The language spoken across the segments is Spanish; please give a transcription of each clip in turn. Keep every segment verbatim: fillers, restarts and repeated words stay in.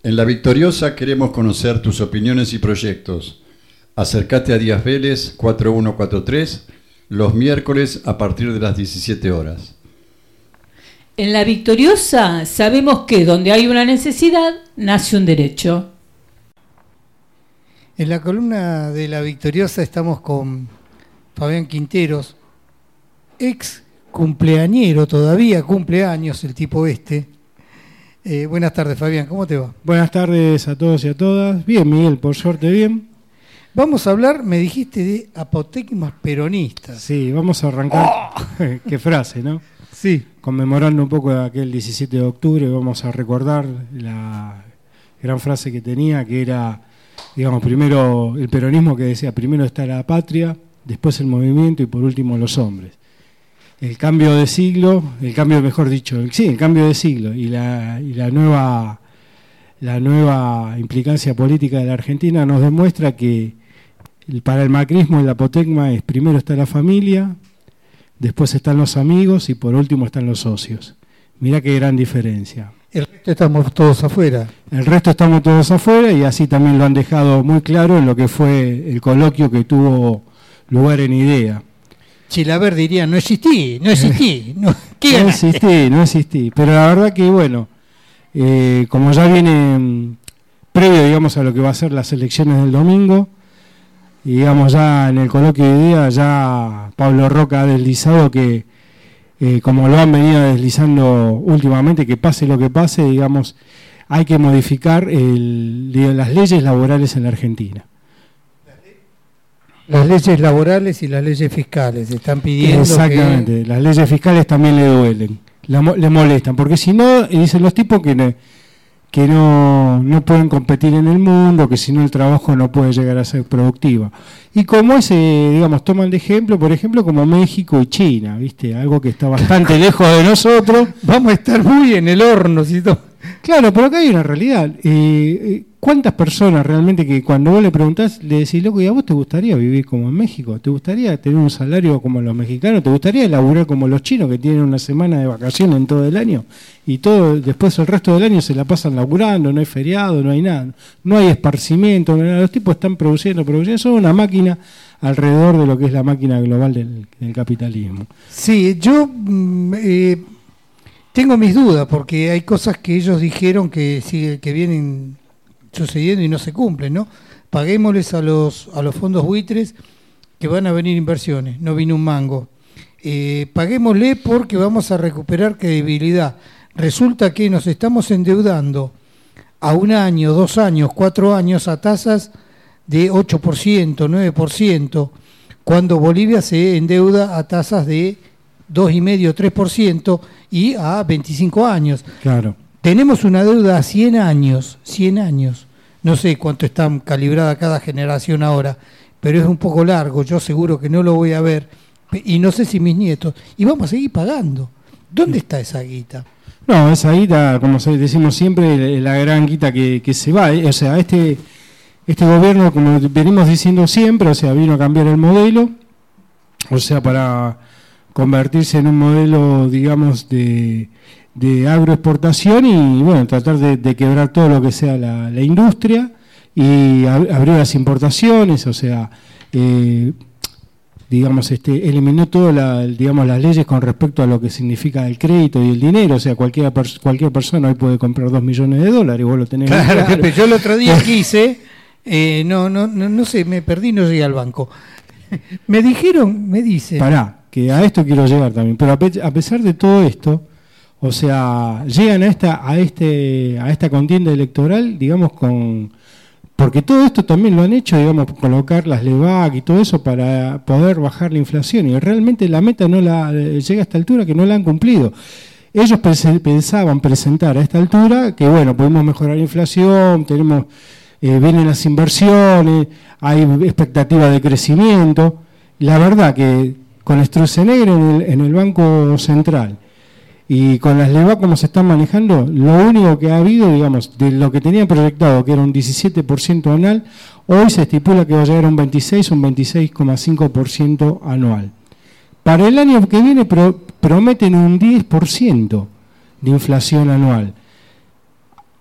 En La Victoriosa queremos conocer tus opiniones y proyectos. Acércate a Díaz Vélez cuatro uno cuatro tres los miércoles a partir de las diecisiete horas. En La Victoriosa sabemos que donde hay una necesidad, nace un derecho. En la columna de La Victoriosa estamos con Fabián Quinteros, ex cumpleañero, todavía cumpleaños el tipo este. Eh, buenas tardes, Fabián, ¿cómo te va? Buenas tardes a todos y a todas. Bien, Miguel, por suerte bien. Vamos a hablar, me dijiste, de apotegmas peronistas. Sí, vamos a arrancar. ¡Oh! Qué frase, ¿no? Sí. Conmemorando un poco aquel diecisiete de octubre, vamos a recordar la gran frase que tenía, que era, digamos, primero el peronismo, que decía, primero está la patria, después el movimiento y por último los hombres. El cambio de siglo, el cambio, mejor dicho, el, sí, el cambio de siglo y la, y la nueva la nueva implicancia política de la Argentina nos demuestra que el, para el macrismo el apotegma es primero está la familia, después están los amigos y por último están los socios. Mirá qué gran diferencia. El resto estamos todos afuera. El resto estamos todos afuera y así también lo han dejado muy claro en lo que fue el coloquio que tuvo lugar en IDEA. Chilaver diría, no existí, no existí. No, ¿qué no existí, no existí. Pero la verdad que, bueno, eh, como ya viene previo, digamos, a lo que va a ser las elecciones del domingo, y digamos ya en el coloquio de IDEA, ya Pablo Roca ha deslizado que, eh, como lo han venido deslizando últimamente, que pase lo que pase, digamos, hay que modificar el, las leyes laborales en la Argentina. Las leyes laborales y las leyes fiscales están pidiendo. Exactamente, que... las leyes fiscales también le duelen, la, le molestan, porque si no, dicen los tipos que, ne, que no, no pueden competir en el mundo, que si no el trabajo no puede llegar a ser productivo. Y como ese, digamos, toman de ejemplo, por ejemplo, como México y China, ¿viste? Algo que está bastante lejos de nosotros. Vamos a estar muy en el horno, si to... Claro, pero acá hay una realidad. Eh, ¿Cuántas personas realmente que cuando vos le preguntás, le decís, loco, ¿y a vos te gustaría vivir como en México? ¿Te gustaría tener un salario como los mexicanos? ¿Te gustaría laburar como los chinos que tienen una semana de vacaciones en todo el año? Y todo después el resto del año se la pasan laburando, no hay feriado, no hay nada. No hay esparcimiento, no hay nada. Los tipos están produciendo, produciendo. Son una máquina alrededor de lo que es la máquina global del, del capitalismo. Sí, yo... Eh... tengo mis dudas, porque hay cosas que ellos dijeron que sigue, que vienen sucediendo y no se cumplen, ¿no? Paguémosles a los a los fondos buitres que van a venir inversiones, no vino un mango. Eh, paguémosle porque vamos a recuperar credibilidad. Resulta que nos estamos endeudando a un año, dos años, cuatro años a tasas de ocho por ciento, nueve por ciento, cuando Bolivia se endeuda a tasas de dos coma cinco, tres por ciento y a veinticinco años. Claro. Tenemos una deuda a cien años, cien años. No sé cuánto está calibrada cada generación ahora, pero es un poco largo, yo seguro que no lo voy a ver, y no sé si mis nietos, y vamos a seguir pagando. ¿Dónde está esa guita? No, esa guita, como decimos siempre, la gran guita que, que se va, o sea, este, este gobierno, como venimos diciendo siempre, o sea, vino a cambiar el modelo, o sea, para convertirse en un modelo, digamos, de, de agroexportación y, bueno, tratar de, de quebrar todo lo que sea la, la industria y ab- abrir las importaciones, o sea, eh, digamos, este, eliminó todas la, digamos, las leyes con respecto a lo que significa el crédito y el dinero, o sea, cualquier, pers- cualquier persona hoy puede comprar dos millones de dólares, vos lo tenés. Claro, claro. Yo el otro día quise, eh, no, no, no, no sé, me perdí, no llegué al banco. Me dijeron, me dicen... Pará, que a esto quiero llegar también, pero a, pe- a pesar de todo esto, o sea, llegan a esta a este a esta contienda electoral, digamos, con porque todo esto también lo han hecho, digamos, colocar las LEVAC y todo eso para poder bajar la inflación, y realmente la meta no la llega a esta altura, que no la han cumplido. Ellos pens- pensaban presentar a esta altura que, bueno, podemos mejorar la inflación, tenemos eh, vienen las inversiones, hay expectativa de crecimiento. La verdad que con Stroessner en el, en el Banco Central y con las LEVAC como se están manejando, lo único que ha habido, digamos, de lo que tenían proyectado, que era un diecisiete por ciento anual, hoy se estipula que va a llegar a un veintiséis o un veintiséis coma cinco por ciento anual. Para el año que viene pro, prometen un diez por ciento de inflación anual.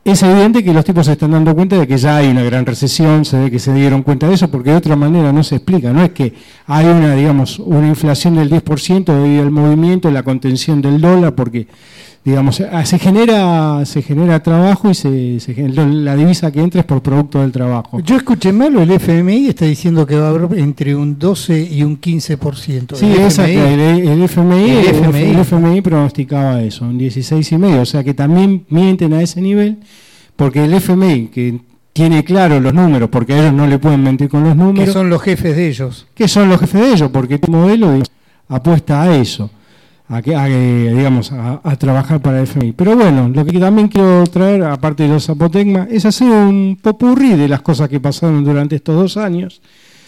es evidente que los tipos se están dando cuenta de que ya hay una gran recesión, se ve que se dieron cuenta de eso, porque de otra manera no se explica. No es que hay una, digamos, una inflación del diez por ciento debido al movimiento, la contención del dólar, porque, digamos, se genera se genera trabajo y se, se genera, la divisa que entra es por producto del trabajo. Yo escuché mal, el F M I está diciendo que va a haber entre un doce y un quince por ciento. Sí, exacto, el, el, F M I, el, F M I. el F M I pronosticaba eso, un dieciséis y medio, o sea que también mienten a ese nivel, porque el F M I, que tiene claro los números, porque a ellos no le pueden mentir con los números. Que son los jefes de ellos. Que son los jefes de ellos, porque este modelo, digamos, apuesta a eso. A, que, a, digamos, a, a trabajar para el F M I. Pero bueno, lo que también quiero traer, aparte de los Zapotecma, es hacer un popurrí de las cosas que pasaron durante estos dos años,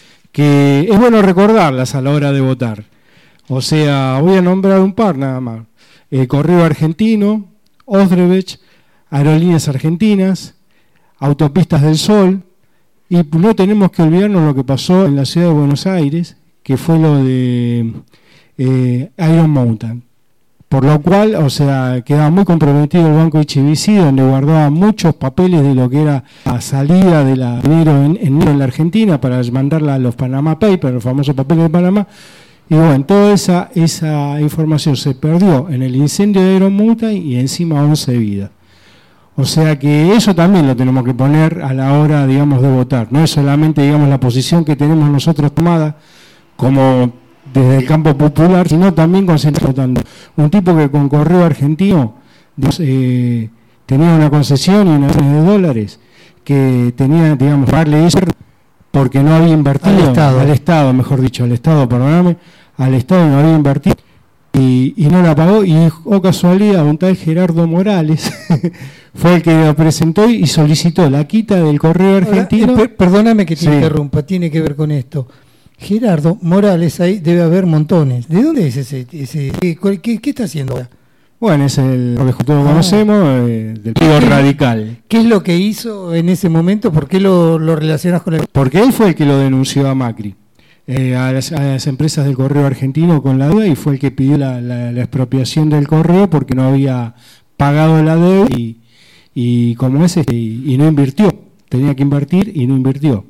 que es bueno recordarlas a la hora de votar. O sea, voy a nombrar un par nada más. Eh, Correo Argentino, Odebrecht, Aerolíneas Argentinas, Autopistas del Sol, y no tenemos que olvidarnos lo que pasó en la ciudad de Buenos Aires, que fue lo de... Eh, Iron Mountain, por lo cual, o sea, quedaba muy comprometido el Banco H B C, donde guardaba muchos papeles de lo que era la salida de la dinero en, en, en la Argentina para mandarla a los Panama Papers, los famosos papeles de Panamá, y bueno, toda esa, esa información se perdió en el incendio de Iron Mountain y encima once vidas. O sea que eso también lo tenemos que poner a la hora, digamos, de votar. No es solamente, digamos, la posición que tenemos nosotros tomada como desde el campo popular, sino también concentrando. Un tipo que con Correo Argentino digamos, eh, tenía una concesión y una de dólares, que tenía, digamos, darle eso porque no había invertido al Estado, al Estado mejor dicho, al Estado, perdóname, al Estado no había invertido y, y no la pagó, y oh casualidad, un tal Gerardo Morales fue el que lo presentó y solicitó la quita del Correo Argentino. Ahora, eh, per perdóname que te sí. interrumpa, tiene que ver con esto. Gerardo Morales, ahí debe haber montones. ¿De dónde es ese? ese qué, qué, ¿Qué está haciendo ahora? Bueno, es el que todos ah. conocemos, eh, del Partido Radical. ¿Qué es lo que hizo en ese momento? ¿Por qué lo, lo relacionas con el...? Porque él fue el que lo denunció a Macri, eh, a, las, a las empresas del Correo Argentino con la deuda, y fue el que pidió la, la, la expropiación del Correo porque no había pagado la deuda y, y como es este, y, y no invirtió. Tenía que invertir y no invirtió.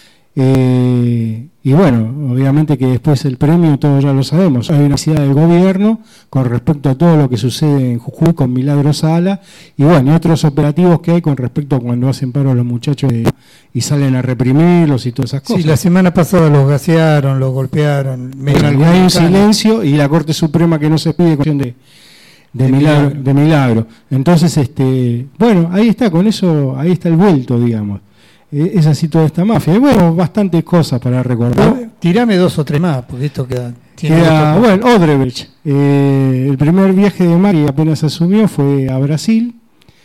Eh, y bueno, obviamente que después el premio todos ya lo sabemos, hay una necesidad del gobierno con respecto a todo lo que sucede en Jujuy con Milagro Sala y bueno, y otros operativos que hay con respecto a cuando hacen paro a los muchachos de, y salen a reprimirlos y todas esas cosas. Sí, la semana pasada los gasearon, los golpearon. Bueno, hay un silencio y la Corte Suprema que no se pide cuestión de, de, de, milagro, milagro. de milagro. Entonces, este, bueno, ahí está, con eso, ahí está el vuelto, digamos. Es así toda esta mafia. Y bueno, bastantes cosas para recordar. Tirame dos o tres más, porque esto queda... queda bueno, Odebrecht. Eh, el primer viaje de Macri apenas asumió fue a Brasil.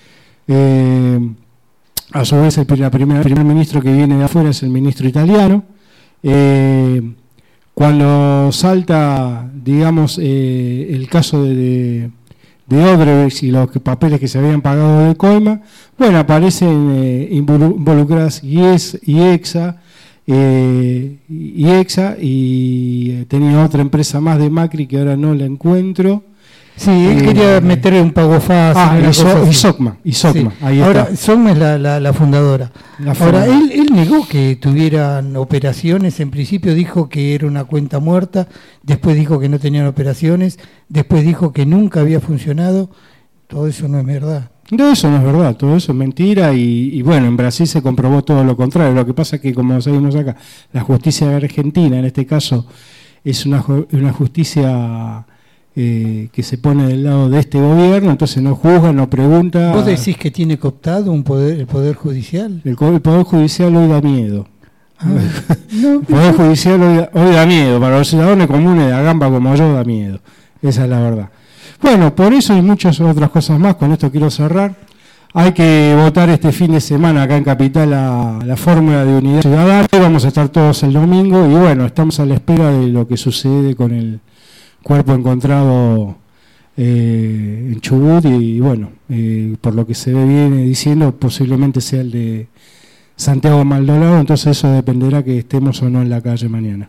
Eh, a su vez, el, la primera, el primer ministro que viene de afuera es el ministro italiano. Eh, cuando salta, digamos, eh, el caso de... de de Odebrecht y los papeles que se habían pagado de coima, bueno, aparecen eh, involucradas I E S, IEXA, eh, IEXA y eh, tenía otra empresa más de Macri que ahora no la encuentro. Sí, él eh, quería meterle un pago fácil. Ah, y, so, y SOCMA, y SOCMA, sí. Ahí ahora, está. SOCMA es la, la, la fundadora. La ahora, él, él negó que tuvieran operaciones, en principio dijo que era una cuenta muerta, después dijo que no tenían operaciones, después dijo que nunca había funcionado. Todo eso no es verdad. No, eso no es verdad, todo eso es mentira y, y bueno, en Brasil se comprobó todo lo contrario. Lo que pasa es que, como sabemos acá, la justicia argentina, en este caso, es una, una justicia... Eh, que se pone del lado de este gobierno, entonces no juzga, no pregunta. ¿Vos decís que tiene cooptado un poder, el Poder Judicial? El, el Poder Judicial hoy da miedo. Ah, no, el Poder Judicial hoy da, hoy da miedo, para los ciudadanos comunes de Agamba como yo da miedo, esa es la verdad. Bueno, por eso y muchas otras cosas más, con esto quiero cerrar. Hay que votar este fin de semana acá en Capital la, la fórmula de unidad ciudadana, vamos a estar todos el domingo y bueno, estamos a la espera de lo que sucede con el cuerpo encontrado eh, en Chubut y, y bueno, eh, por lo que se ve viene diciendo, posiblemente sea el de Santiago Maldonado, entonces eso dependerá que estemos o no en la calle mañana.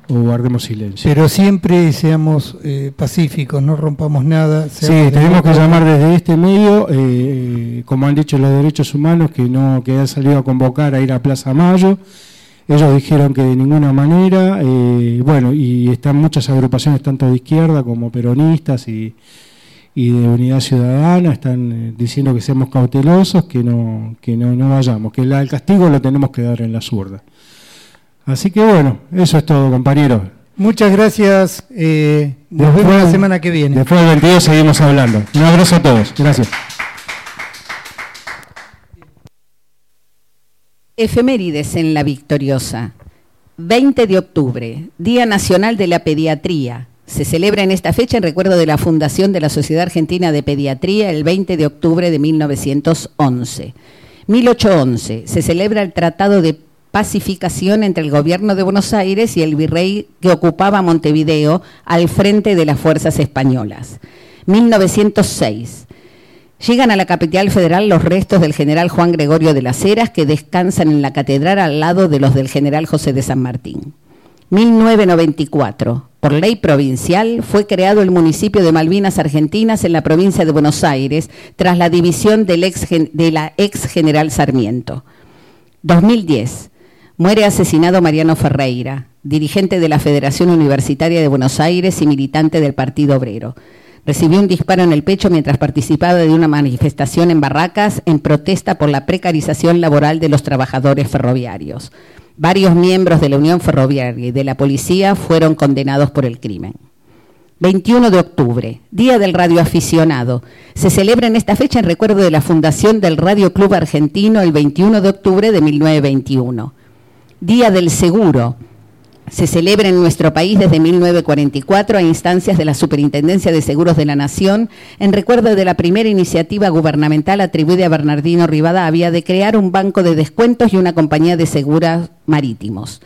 o guardemos silencio. Pero siempre seamos eh, pacíficos, no rompamos nada. Sí, tenemos que llamar desde este medio, eh, como han dicho los derechos humanos, que no que han salido a convocar a ir a Plaza Mayo. Ellos dijeron que de ninguna manera, eh, bueno, y están muchas agrupaciones, tanto de izquierda como peronistas y, y de Unidad Ciudadana, están eh, diciendo que seamos cautelosos, que no que no, no vayamos, que la, el castigo lo tenemos que dar en la zurda. Así que bueno, eso es todo, compañeros. Muchas gracias. Eh, nos Después, vemos la semana que viene. Después del veintidós seguimos hablando. Un abrazo a todos. Gracias. Efemérides en La Victoriosa. veinte de octubre, Día Nacional de la Pediatría. Se celebra en esta fecha en recuerdo de la fundación de la Sociedad Argentina de Pediatría el veinte de octubre de mil novecientos once. mil ochocientos once, se celebra el Tratado de Pacificación entre el gobierno de Buenos Aires y el virrey que ocupaba Montevideo al frente de las fuerzas españolas. mil novecientos seis. Llegan a la capital federal los restos del general Juan Gregorio de las Heras, que descansan en la catedral al lado de los del general José de San Martín. mil novecientos noventa y cuatro. Por ley provincial, fue creado el municipio de Malvinas Argentinas en la provincia de Buenos Aires, tras la división del ex, de la ex general Sarmiento. dos mil diez. Muere asesinado Mariano Ferreira, dirigente de la Federación Universitaria de Buenos Aires y militante del Partido Obrero. Recibió un disparo en el pecho mientras participaba de una manifestación en Barracas en protesta por la precarización laboral de los trabajadores ferroviarios. Varios miembros de la Unión Ferroviaria y de la policía fueron condenados por el crimen. veintiuno de octubre, Día del Radioaficionado. Se celebra en esta fecha en recuerdo de la fundación del Radio Club Argentino el veintiuno de octubre de mil novecientos veintiuno. Día del Seguro. Se celebra en nuestro país desde mil novecientos cuarenta y cuatro a instancias de la Superintendencia de Seguros de la Nación en recuerdo de la primera iniciativa gubernamental atribuida a Bernardino Rivadavia de crear un banco de descuentos y una compañía de seguros marítimos.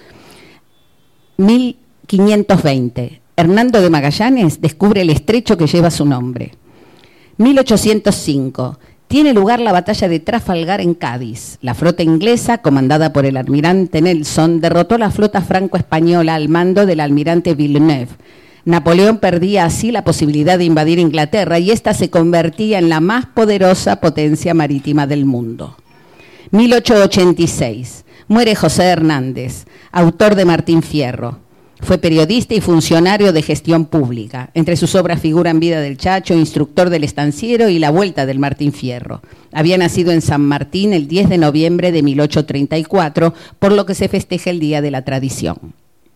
mil quinientos veinte. Hernando de Magallanes descubre el estrecho que lleva su nombre. mil ochocientos cinco. Tiene lugar la batalla de Trafalgar en Cádiz. La flota inglesa, comandada por el almirante Nelson, derrotó la flota franco-española al mando del almirante Villeneuve. Napoleón perdía así la posibilidad de invadir Inglaterra y ésta se convertía en la más poderosa potencia marítima del mundo. mil ochocientos ochenta y seis. Muere José Hernández, autor de Martín Fierro. Fue periodista y funcionario de gestión pública. Entre sus obras figuran Vida del Chacho, Instructor del Estanciero y La Vuelta del Martín Fierro. Había nacido en San Martín el diez de noviembre de mil ochocientos treinta y cuatro, por lo que se festeja el Día de la Tradición.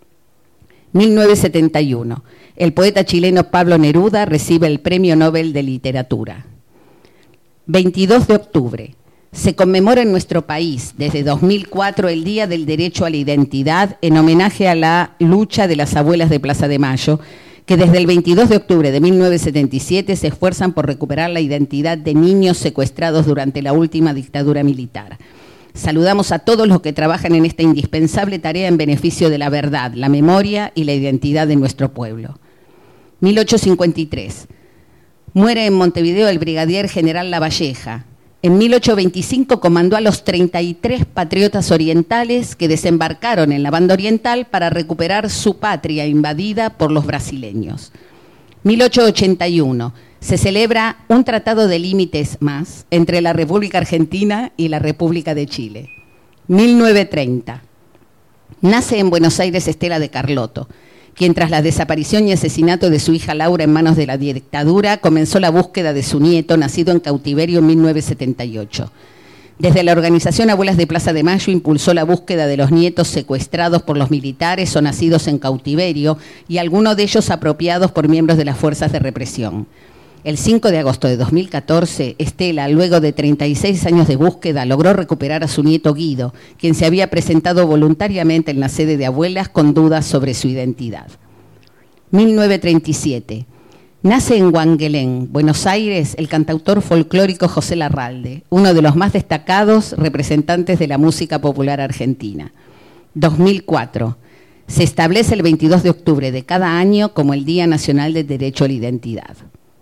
mil novecientos setenta y uno. El poeta chileno Pablo Neruda recibe el Premio Nobel de Literatura. veintidós de octubre. Se conmemora en nuestro país desde dos mil cuatro el Día del Derecho a la Identidad en homenaje a la lucha de las abuelas de Plaza de Mayo, que desde el veintidós de octubre de mil novecientos setenta y siete se esfuerzan por recuperar la identidad de niños secuestrados durante la última dictadura militar. Saludamos a todos los que trabajan en esta indispensable tarea en beneficio de la verdad, la memoria y la identidad de nuestro pueblo. mil ochocientos cincuenta y tres. Muere en Montevideo el brigadier general Lavalleja. En mil ochocientos veinticinco comandó a los treinta y tres patriotas orientales que desembarcaron en la banda oriental para recuperar su patria invadida por los brasileños. mil ochocientos ochenta y uno. Se celebra un tratado de límites más entre la República Argentina y la República de Chile. mil novecientos treinta. Nace en Buenos Aires Estela de Carlotto, quien tras la desaparición y asesinato de su hija Laura en manos de la dictadura, comenzó la búsqueda de su nieto, nacido en cautiverio en mil novecientos setenta y ocho. Desde la organización Abuelas de Plaza de Mayo impulsó la búsqueda de los nietos secuestrados por los militares o nacidos en cautiverio y algunos de ellos apropiados por miembros de las fuerzas de represión. El cinco de agosto de dos mil catorce, Estela, luego de treinta y seis años de búsqueda, logró recuperar a su nieto Guido, quien se había presentado voluntariamente en la sede de Abuelas con dudas sobre su identidad. mil novecientos treinta y siete. Nace en Huanguelén, Buenos Aires, el cantautor folclórico José Larralde, uno de los más destacados representantes de la música popular argentina. dos mil cuatro. Se establece el veintidós de octubre de cada año como el Día Nacional del Derecho a la Identidad.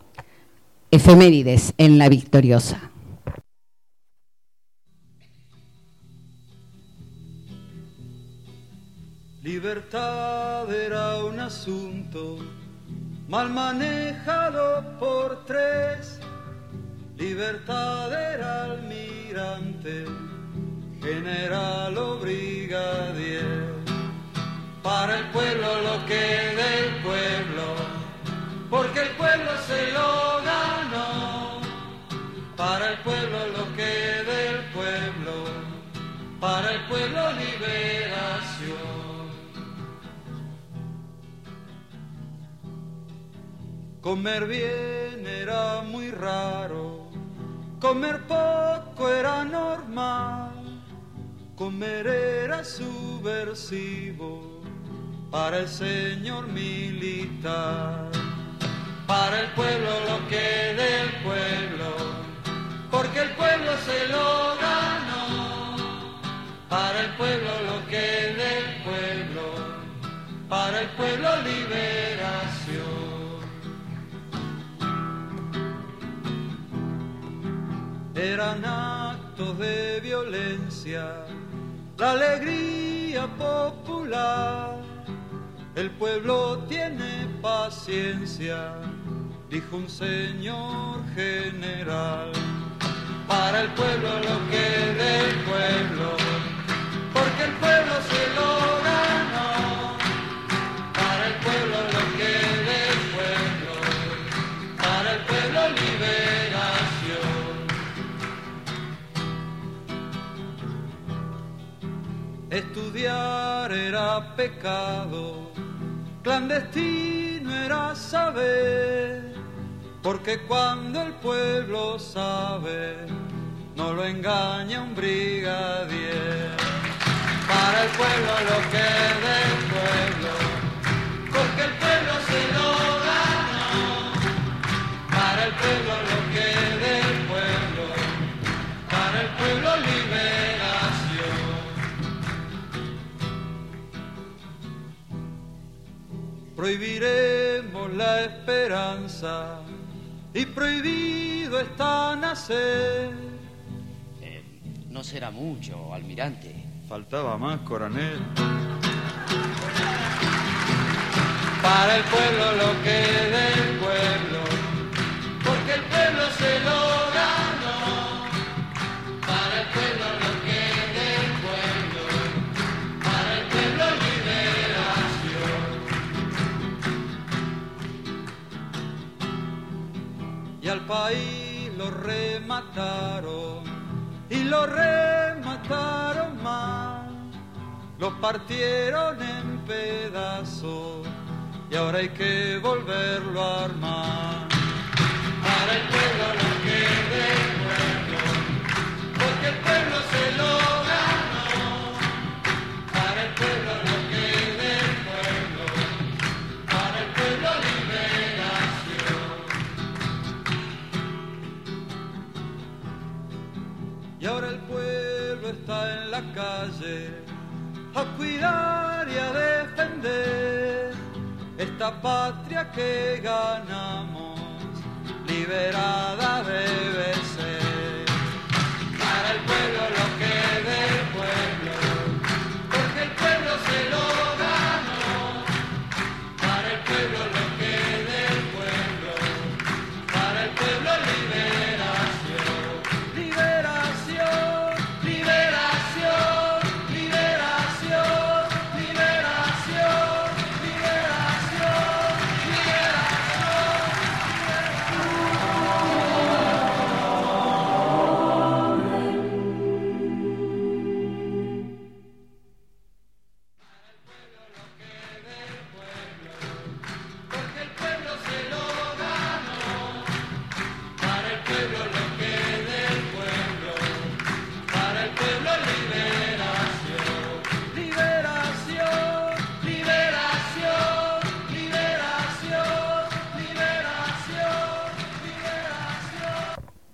Efemérides en La Victoriosa. Libertad era un asunto mal manejado por tres. Libertad era almirante, general o brigadier. Para el pueblo lo que del pueblo, porque el pueblo se lo ganó. Para el pueblo lo que del pueblo, para el pueblo liberación. Comer bien era muy raro, comer poco era normal, comer era subversivo para el señor militar. Para el pueblo lo que del pueblo, porque el pueblo se lo ganó. Para el pueblo lo que del pueblo, para el pueblo liberación. Eran actos de violencia, la alegría popular. El pueblo tiene paciencia, dijo un señor general. Para el pueblo lo que del pueblo, porque el pueblo se lo ganó. Para el pueblo lo que del pueblo, para el pueblo liberación. Estudiar era pecado, clandestino era saber, porque cuando el pueblo sabe, no lo engaña un brigadier. Para el pueblo lo que del pueblo, porque el pueblo se lo ganó. Para el pueblo lo que del pueblo, para el pueblo liberación. Prohibiremos la esperanza y prohibido está nacer. Eh, no será mucho, almirante. Faltaba más, coronel. Para el pueblo lo que del pueblo, porque el pueblo se lo ganó. Para el pueblo lo que del pueblo, para el pueblo liberación. Y al país lo remataron, y lo remataron mal, lo partieron en pedazos, y ahora hay que volverlo a armar. Para el pueblo lo que del pueblo, porque el pueblo se lo ganó. Para el pueblo lo que del pueblo, para el pueblo liberación. Y ahora el pueblo está en la calle a cuidar y a defender esta patria que ganamos, liberada debe ser.